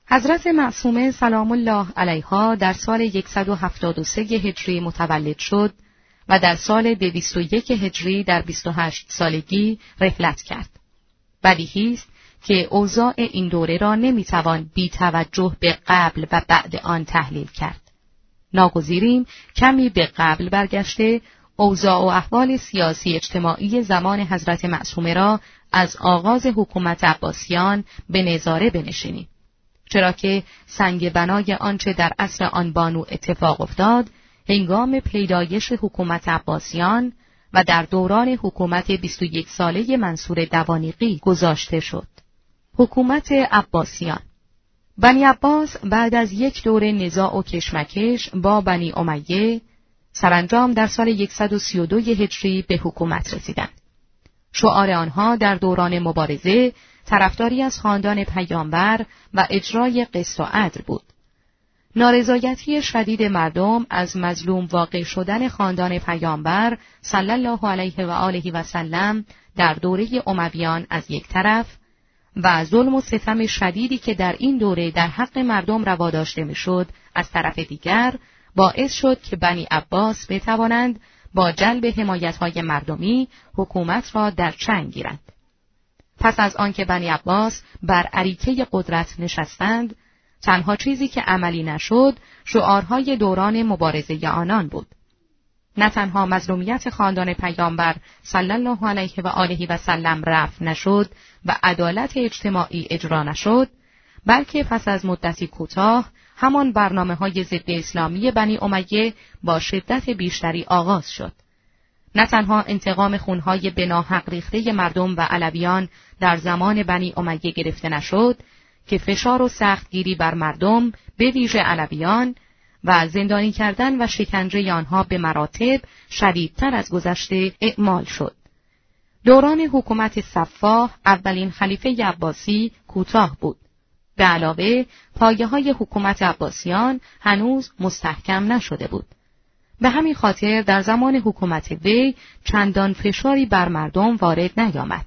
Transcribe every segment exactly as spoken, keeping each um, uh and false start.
حضرت معصومه سلام الله علیها در سال صد و هفتاد و سه هجری متولد شد و در سال دویست و یک هجری در بیست و هشت سالگی رحلت کرد. بدیهی است که اوضاع این دوره را نمیتوان بی توجه به قبل و بعد آن تحلیل کرد. ناگزیریم کمی به قبل برگشته اوضاع و احوال سیاسی اجتماعی زمان حضرت معصومه را از آغاز حکومت عباسیان به نظاره بنشینیم، چرا که سنگ بنای آنچه در عصر آن بانو اتفاق افتاد هنگام پیدایش حکومت عباسیان و در دوران حکومت بیست و یک ساله منصور دوانیقی گذاشته شد. حکومت عباسیان. بنی عباس بعد از یک دوره نزاع و کشمکش با بنی امیه سرانجام در سال صد و سی و دو هجری به حکومت رسیدند. شعار آنها در دوران مبارزه طرفداری از خاندان پیامبر و اجرای قسط و عدل بود. نارضایتی شدید مردم از مظلوم واقع شدن خاندان پیامبر صلی الله علیه و آله و سلم در دوره امویان از یک طرف و ظلم و ستم شدیدی که در این دوره در حق مردم روا داشته میشد از طرف دیگر باعث شد که بنی عباس بتوانند با جلب حمایت‌های مردمی حکومت را در چنگ گیرند. پس از آنکه بنی عباس بر اریکه قدرت نشستند، تنها چیزی که عملی نشد شعارهای دوران مبارزه آنان بود. نه تنها مظلومیت خاندان پیامبر صلی الله علیه و آله و سلم رفع نشد و عدالت اجتماعی اجرا نشد، بلکه پس از مدتی کوتاه همان برنامه‌های ضد اسلامی بنی امیه با شدت بیشتری آغاز شد. نه تنها انتقام خونهای بناحق ریخته مردم و علویان در زمان بنی امیه گرفته نشد که فشار و سختگیری بر مردم به ویژه علویان و زندانی کردن و شکنجه آنها به مراتب شدیدتر از گذشته اعمال شد. دوران حکومت صفاح اولین خلیفه عباسی کوتاه بود. به علاوه پایه‌های حکومت عباسیان هنوز مستحکم نشده بود. به همین خاطر در زمان حکومت وی چندان فشاری بر مردم وارد نیامد.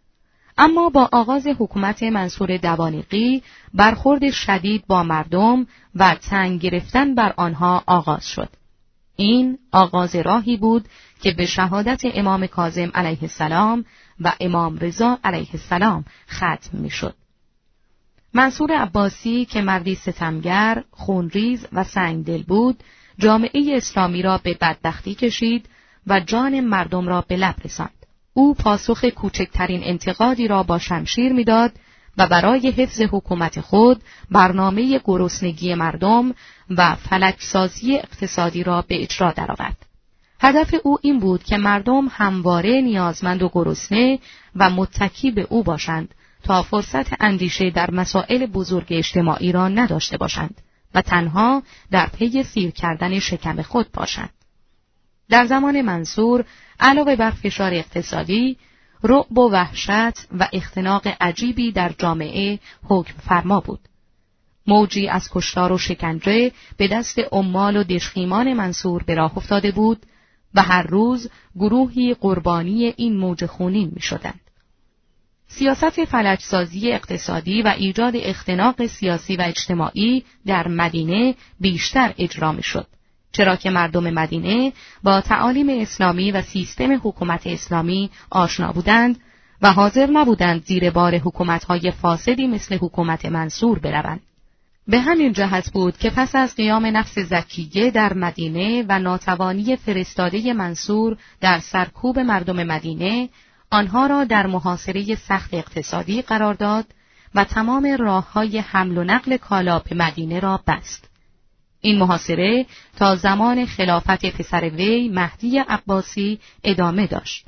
اما با آغاز حکومت منصور دوانیقی برخورد شدید با مردم و تنگ گرفتن بر آنها آغاز شد. این آغاز راهی بود که به شهادت امام کاظم علیه السلام و امام رضا علیه السلام ختم می شد. منصور عباسی که مردی ستمگر، خونریز و سنگدل بود، جامعه اسلامی را به بدبختی کشید و جان مردم را به لب رساند. او پاسخ کوچکترین انتقادی را با شمشیر میداد و برای حفظ حکومت خود برنامه گرسنگی مردم و فلکسازی اقتصادی را به اجرا درآورد. هدف او این بود که مردم همواره نیازمند و گرسنه و متکی به او باشند تا فرصت اندیشه در مسائل بزرگ اجتماعی را نداشته باشند و تنها در پی سیر کردن شکم خود باشند. در زمان منصور علاوه بر فشار اقتصادی، رعب و وحشت و اختناق عجیبی در جامعه حکم فرما بود. موجی از کشتار و شکنجه به دست عمال و دژخیمان منصور به راه افتاده بود و هر روز گروهی قربانی این موج خونین می شدند. سیاست فلجسازی اقتصادی و ایجاد اختناق سیاسی و اجتماعی در مدینه بیشتر اجرا می شد، چرا که مردم مدینه با تعالیم اسلامی و سیستم حکومت اسلامی آشنا بودند و حاضر نبودند زیر بار حکومت‌های فاسدی مثل حکومت منصور بروند. به همین جهت بود که پس از قیام نفس زکیه در مدینه و ناتوانی فرستاده منصور در سرکوب مردم مدینه، آنها را در محاصره سخت اقتصادی قرار داد و تمام راه‌های حمل و نقل کالا به مدینه را بست. این محاصره تا زمان خلافت پسر وی مهدی عباسی ادامه داشت.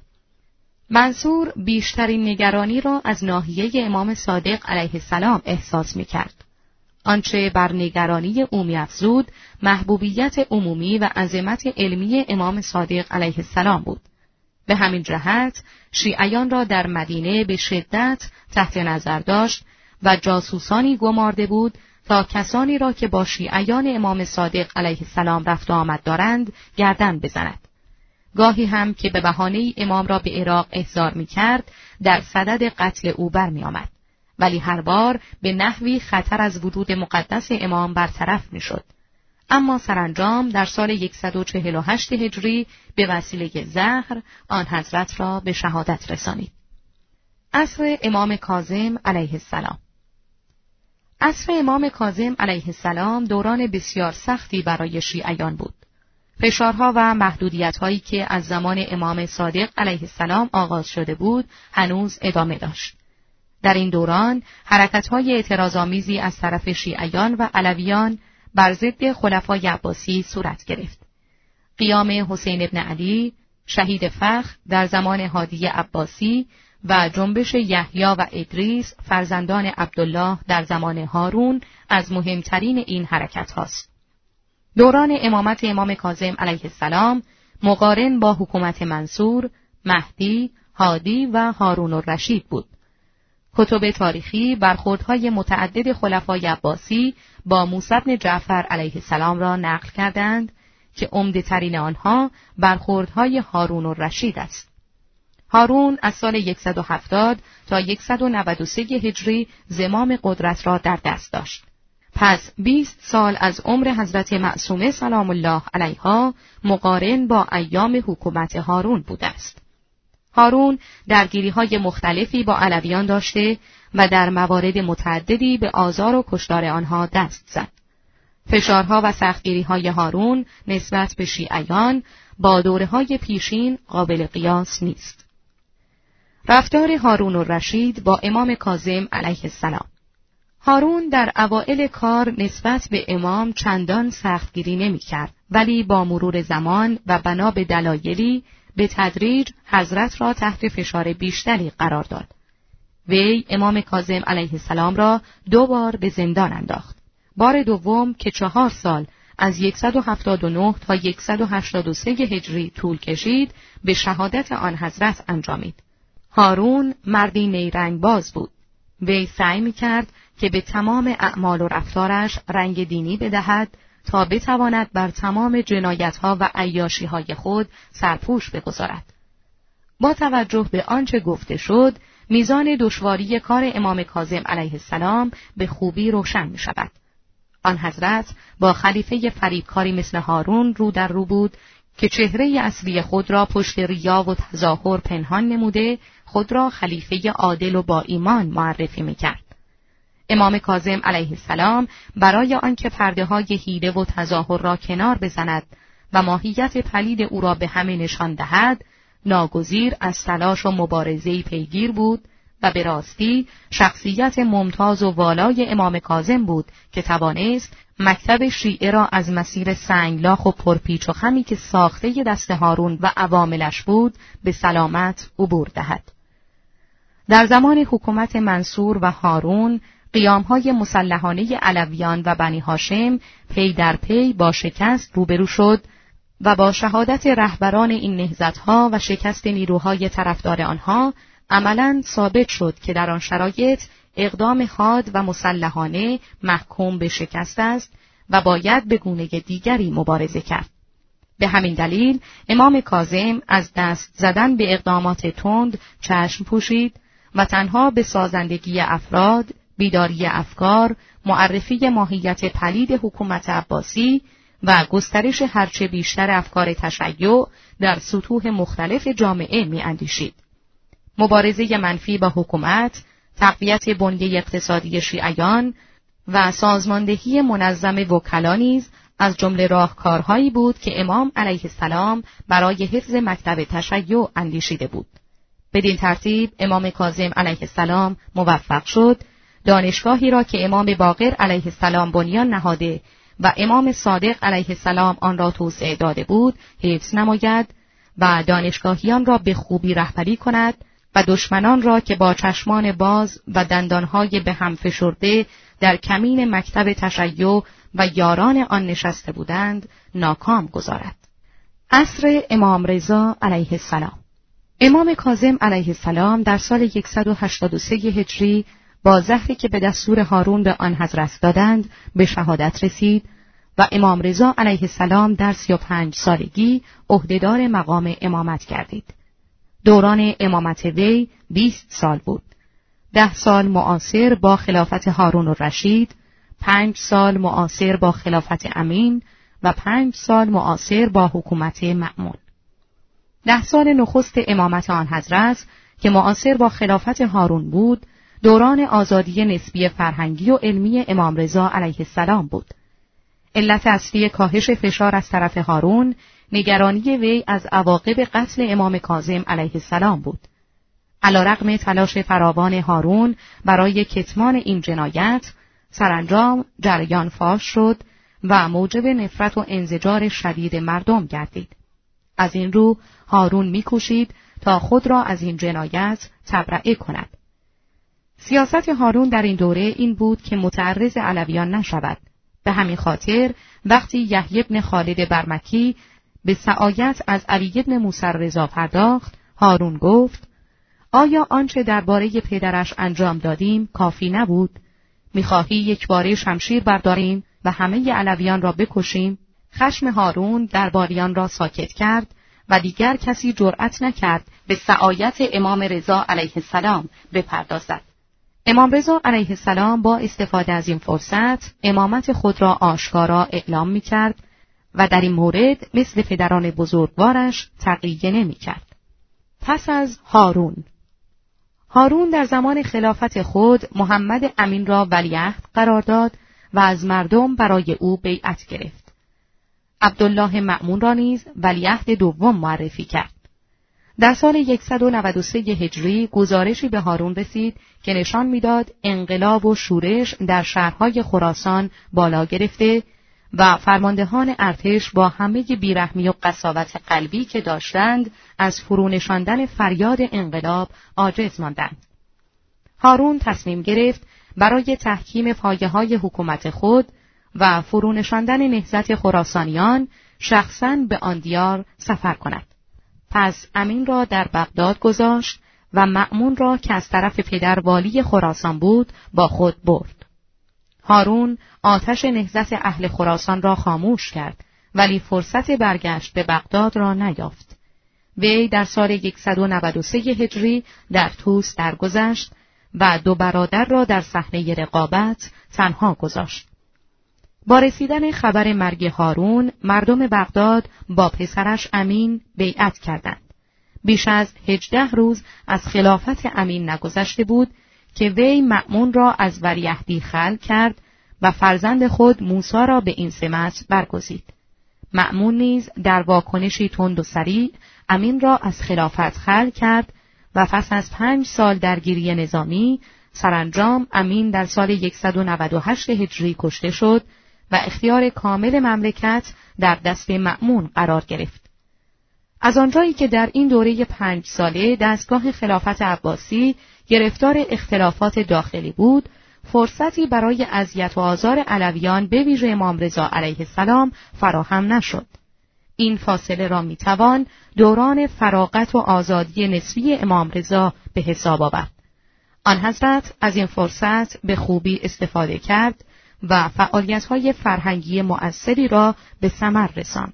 منصور بیشترین نگرانی را از ناحیه امام صادق علیه السلام احساس می‌کرد. آنچه بر نگرانی او می‌افزود محبوبیت عمومی و عظمت علمی امام صادق علیه السلام بود. به همین جهت شیعیان را در مدینه به شدت تحت نظر داشت و جاسوسانی گمارده بود تا کسانی را که با شیعیان امام صادق علیه السلام رفت و آمد دارند گردن بزند. گاهی هم که به بهانه امام را به عراق احضار می‌کرد در صدد قتل او برمی آمد. ولی هر بار به نحوی خطر از وجود مقدس امام برطرف میشد. اما سرانجام در سال صد و چهل و هشت هجری به وسیله زهر آن حضرت را به شهادت رسانید. عصر امام کاظم علیه السلام. عصر امام کاظم علیه السلام دوران بسیار سختی برای شیعیان بود. فشارها و محدودیت‌هایی که از زمان امام صادق علیه السلام آغاز شده بود هنوز ادامه داشت. در این دوران حرکت‌های اعتراض‌آمیزی از طرف شیعیان و علویان بر ضد خلفای عباسی صورت گرفت. قیام حسین ابن علی، شهید فخر در زمان هادی عباسی و جنبش یحیی و ادریس فرزندان عبدالله در زمان هارون از مهمترین این حرکت هاست. دوران امامت امام کاظم علیه السلام مقارن با حکومت منصور، مهدی، هادی و هارون الرشید بود. کتب تاریخی برخوردهای متعدد خلفای عباسی با موسی بن جعفر علیه السلام را نقل کردند که عمده‌ترین آنها برخوردهای هارون الرشید است. هارون از سال صد و هفتاد تا صد و نود و سه هجری زمام قدرت را در دست داشت. پس بیست سال از عمر حضرت معصومه سلام الله علیها مقارن با ایام حکومت هارون بوده است. هارون درگیری‌های مختلفی با علویان داشته و در موارد متعددی به آزار و کشتار آنها دست زد. فشارها و سختگیری‌های هارون نسبت به شیعیان با دوره‌های پیشین قابل قیاس نیست. رفتار هارون الرشید با امام کاظم علیه السلام. هارون در اوائل کار نسبت به امام چندان سختگیری نمی‌کرد، ولی با مرور زمان و بنا به دلایلی به تدریج حضرت را تحت فشار بیشتری قرار داد. وی امام کاظم علیه السلام را دو بار به زندان انداخت. بار دوم که چهار سال از صد و هفتاد و نه تا صد و هشتاد و سه هجری طول کشید به شهادت آن حضرت انجامید. هارون مردی نیرنگ باز بود. وی سعی می‌کرد که به تمام اعمال و رفتارش رنگ دینی بدهد تا بتواند بر تمام جنایت‌ها و عیاشی‌های خود سرپوش بگذارد. با توجه به آنچه گفته شد، میزان دشواری کار امام کاظم علیه السلام به خوبی روشن می‌شود. آن حضرت با خلیفه فریبکاری مثل هارون رو در رو بود که چهره اصلی خود را پشت ریا و تظاهر پنهان نموده، خود را خلیفه عادل و با ایمان معرفی می‌کرد. امام کاظم علیه السلام برای آنکه پرده‌های حیله و تظاهر را کنار بزند و ماهیت پلید او را به همه نشان دهد، ناگزیر از تلاش و مبارزه‌ای پیگیر بود و به راستی شخصیت ممتاز و والای امام کاظم بود که توانست مکتب شیعه را از مسیر سنگلاخ و پرپیچ و خمی که ساخته دست هارون و عواملش بود به سلامت عبور دهد. در زمان حکومت منصور و هارون قیام‌های مسلحانه علویان و بنی هاشم پی در پی با شکست روبرو شد و با شهادت رهبران این نهضت‌ها و شکست نیروهای طرفدار آنها عملاً ثابت شد که در آن شرایط اقدام حاد و مسلحانه محکوم به شکست است و باید به گونه دیگری مبارزه کرد. به همین دلیل امام کاظم از دست زدن به اقدامات تند چشم پوشید و تنها به سازندگی افراد، بیداری افکار، معرفی ماهیت پلید حکومت عباسی و گسترش هرچه بیشتر افکار تشیع در سطوح مختلف جامعه می اندیشید. مبارزه منفی با حکومت، تقویت بنیه اقتصادی شیعیان و سازماندهی منظم وکلا نیز از جمله راهکارهایی بود که امام علیه السلام برای حفظ مکتب تشیع اندیشیده بود. بدین ترتیب امام کاظم علیه السلام موفق شد دانشگاهی را که امام باقر علیه السلام بنیان نهاده و امام صادق علیه السلام آن را توسعه داده بود حفظ نماید و دانشگاهیان را به خوبی رهبری کند و دشمنان را که با چشمان باز و دندانهای به هم فشرده در کمین مکتب تشیع و یاران آن نشسته بودند ناکام گذارد. عصر امام رضا علیه السلام. امام کاظم علیه السلام در سال صد و هشتاد و سه هجری با زهری که به دستور هارون به آن حضرت دادند به شهادت رسید و امام رضا علیه السلام در سی و پنج سالگی عهدهدار مقام امامت گردید. دوران امامت وی بیست سال بود. ده سال معاصر با خلافت هارون الرشید، پنج سال معاصر با خلافت امین و پنج سال معاصر با حکومت مأمون. ده سال نخست امامت آن حضرت که معاصر با خلافت هارون بود، دوران آزادی نسبی فرهنگی و علمی امام رضا علیه السلام بود. علت اصلی کاهش فشار از طرف هارون، نگرانی وی از عواقب قتل امام کاظم علیه السلام بود. علیرغم تلاش فراوان هارون برای کتمان این جنایت، سرانجام جریان فاش شد و موجب نفرت و انزجار شدید مردم گردید. از این رو هارون می‌کوشید تا خود را از این جنایت تبرئه کند. سیاست هارون در این دوره این بود که متعرض علویان نشود. به همین خاطر وقتی یحیی بن خالد برمکی به سعایت از علی بن موسی رضا پرداخت، هارون گفت: آیا آنچه درباره پدرش انجام دادیم کافی نبود؟ می‌خواهی یک باره شمشیر برداریم و همه علویان را بکشیم؟ خشم هارون درباریان را ساکت کرد و دیگر کسی جرأت نکرد به سعایت امام رضا علیه السلام بپردازد. امام رضا علیه السلام با استفاده از این فرصت امامت خود را آشکارا اعلام می‌کرد و در این مورد مثل پدران بزرگوارش تقیه نمی‌کرد. پس از هارون هارون در زمان خلافت خود محمد امین را ولیعهد قرار داد و از مردم برای او بیعت گرفت. عبدالله مأمون را نیز ولیعهد دوم معرفی کرد. در سال صد و نود و سه هجری گزارشی به هارون رسید که نشان می‌داد انقلاب و شورش در شهرهای خراسان بالا گرفته و فرماندهان ارتش با همه بیرحمی و قساوت قلبی که داشتند از فرونشاندن فریاد انقلاب عاجز ماندند. هارون تصمیم گرفت برای تحکیم پایه‌های حکومت خود و فرونشاندن نهضت خراسانیان شخصاً به آن دیار سفر کند. پس امین را در بغداد گذاشت و مأمون را که از طرف پدر والی خراسان بود با خود برد. هارون آتش نهضت اهل خراسان را خاموش کرد، ولی فرصت برگشت به بغداد را نیافت. وی در سال صد و نود و سه هجری در طوس درگذشت و دو برادر را در صحنه رقابت تنها گذاشت. با رسیدن خبر مرگ هارون، مردم بغداد با پسرش امین بیعت کردند. بیش از هجده روز از خلافت امین نگذشته بود که وی مأمون را از ولیعهدی خلع کرد و فرزند خود موسی را به این سمت برگزید. مأمون نیز در واکنشی تند و سریع امین را از خلافت خلع کرد و پس از پنج سال درگیری نظامی، سرانجام امین در سال صد و نود و هشت هجری کشته شد و اختیار کامل مملکت در دست مأمون قرار گرفت. از آنجایی که در این دوره پنج ساله دستگاه خلافت عباسی گرفتار اختلافات داخلی بود، فرصتی برای اذیت و آزار علویان به ویژه امام رضا علیه السلام فراهم نشد. این فاصله را میتوان دوران فراغت و آزادی نسبی امام رضا به حساب آورد. آن حضرت از این فرصت به خوبی استفاده کرد و فعالیت‌های فرهنگی مؤثری را به ثمر رساند.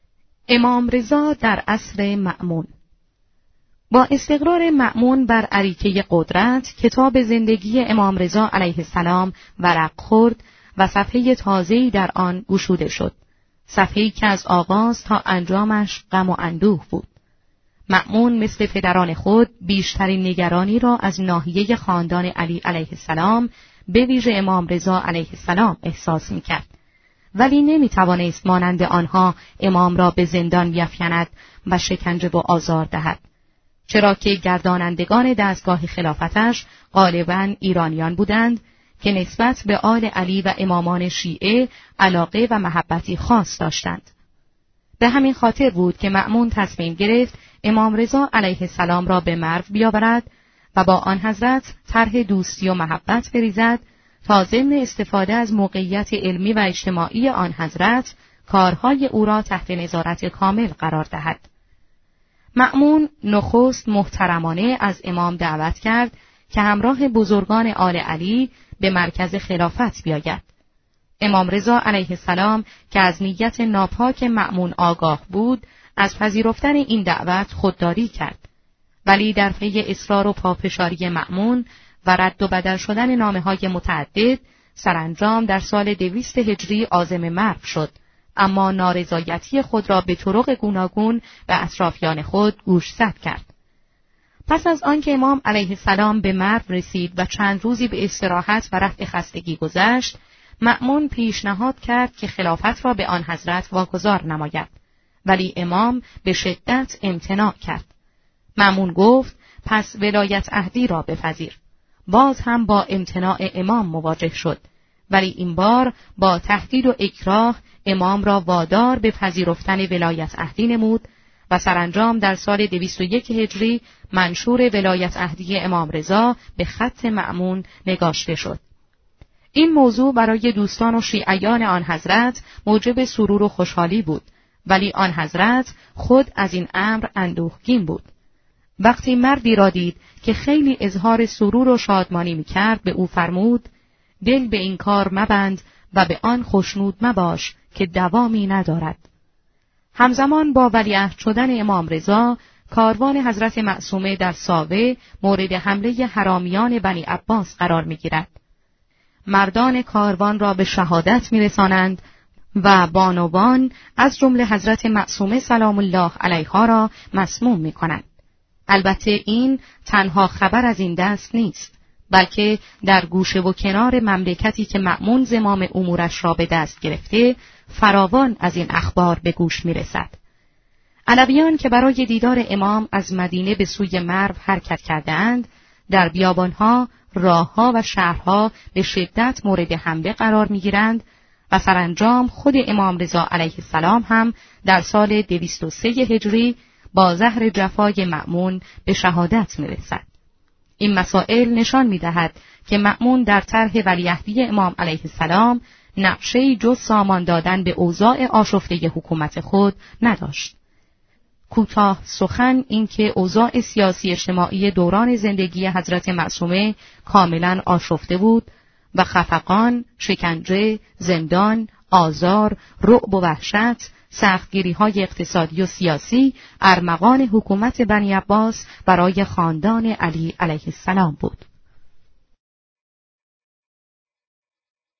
امام رضا در عصر مأمون. با استقرار مأمون بر اریکه قدرت، کتاب زندگی امام رضا علیه السلام ورق خورد و صفحه تازه‌ای در آن گشوده شد. صفحه‌ای که از آغاز تا انجامش غم و اندوه بود. مأمون مثل پدران خود بیشترین نگرانی را از ناحیه خاندان علی علیه السلام به ویژه امام رضا علیه السلام احساس می‌کرد، ولی نمی‌توانست مانند آنها امام را به زندان بیفکند و شکنجه و آزار دهد، چرا که گردانندگان دستگاه خلافتش غالباً ایرانیان بودند که نسبت به آل علی و امامان شیعه علاقه و محبتی خاص داشتند. به همین خاطر بود که مأمون تصمیم گرفت امام رضا علیه السلام را به مرو بیاورد و با آن حضرت طرح دوستی و محبت بریزد تا ضمن استفاده از موقعیت علمی و اجتماعی آن حضرت کارهای او را تحت نظارت کامل قرار دهد. مأمون نخست محترمانه از امام دعوت کرد که همراه بزرگان آل علی به مرکز خلافت بیاید. امام رضا علیه السلام که از نیت ناپاک مأمون آگاه بود، از پذیرفتن این دعوت خودداری کرد، ولی در پی اصرار و پافشاری مأمون و رد و بدل شدن نامه‌های متعدد، سرانجام در سال دویست هجری عازم مرو شد، اما نارضایتی خود را به طرق گوناگون به اطرافیان خود گوشزد کرد. پس از آنکه امام علیه السلام به مرو رسید و چند روزی به استراحت و رفع خستگی گذشت، مأمون پیشنهاد کرد که خلافت را به آن حضرت واگذار نماید، ولی امام به شدت امتناع کرد. مأمون گفت پس ولایت عهدی را بپذیر. باز هم با امتناع امام مواجه شد، ولی این بار با تهدید و اکراه امام را وادار به پذیرفتن ولایت عهدی نمود و سرانجام در سال دویست و یک هجری منشور ولایت عهدی امام رضا به خط مأمون نگاشته شد. این موضوع برای دوستان و شیعیان آن حضرت موجب سرور و خوشحالی بود، ولی آن حضرت خود از این امر اندوهگین بود. وقتی مردی را دید که خیلی اظهار سرور و شادمانی می‌کرد، به او فرمود: دل به این کار مبند و به آن خوشنود مباش که دوامی ندارد. همزمان با ولیعهد شدن امام رضا، کاروان حضرت معصومه در ساوه مورد حمله حرامیان بنی عباس قرار می‌گیرد. مردان کاروان را به شهادت می‌رسانند و بانوان از جمله حضرت معصومه سلام الله علیها را مسموم می‌کنند. البته این تنها خبر از این دست نیست، بلکه در گوشه و کنار مملکتی که مأمون زمام امورش را به دست گرفته، فراوان از این اخبار به گوش می‌رسد. علویان که برای دیدار امام از مدینه به سوی مرو حرکت کرده‌اند، در بیابانها، راهها و شهرها به شدت مورد حمله قرار می‌گیرند و سرانجام خود امام رضا علیه السلام هم در سال دویست و سه هجری با زهر جفای مأمون به شهادت می‌رسد. این مسائل نشان می‌دهد که مأمون در طرح ولیعهدی امام علیه السلام نقشه‌ای جز سامان دادن به اوضاع آشفته حکومت خود نداشت. کوتاه سخن این که اوضاع سیاسی اجتماعی دوران زندگی حضرت معصومه کاملا آشفته بود و خفقان، شکنجه، زندان، آزار، رعب و وحشت، سختگیری‌های اقتصادی و سیاسی ارمغان حکومت بنی عباس برای خاندان علی علیه السلام بود.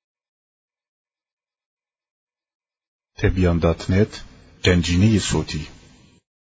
تبیان دات نت، گنجینه صوتی.